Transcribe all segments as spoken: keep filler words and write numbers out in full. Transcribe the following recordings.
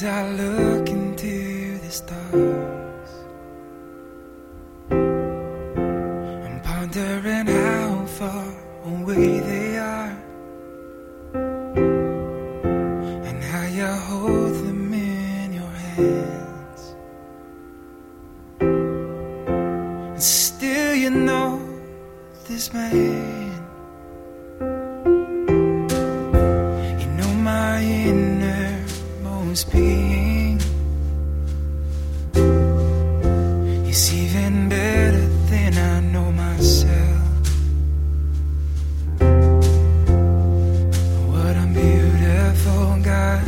As I look into the stars, I'm pondering how far away they are, and how you hold them in your hands. And still you know this man, you know my innermost being. It's even better than I know myself. What a beautiful God.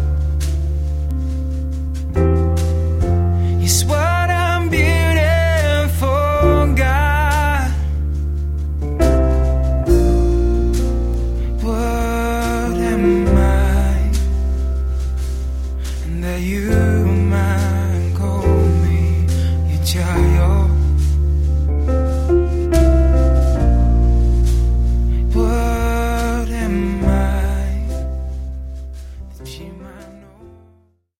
Yes, what a beautiful God. What am I? And that you might call me your child.